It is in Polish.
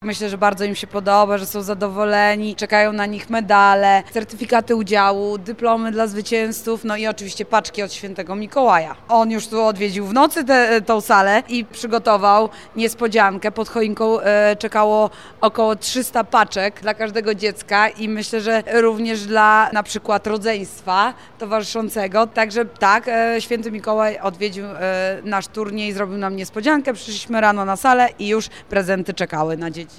Myślę, że bardzo im się podoba, że są zadowoleni, czekają na nich medale, certyfikaty udziału, dyplomy dla zwycięzców, no i oczywiście paczki od świętego Mikołaja. On już tu odwiedził w nocy tą salę i przygotował niespodziankę. Pod choinką czekało około 300 paczek dla każdego dziecka i myślę, że również dla na przykład rodzeństwa towarzyszącego. Także tak, święty Mikołaj odwiedził nasz turniej, zrobił nam niespodziankę, przyszliśmy rano na salę i już prezenty czekały na dzieci.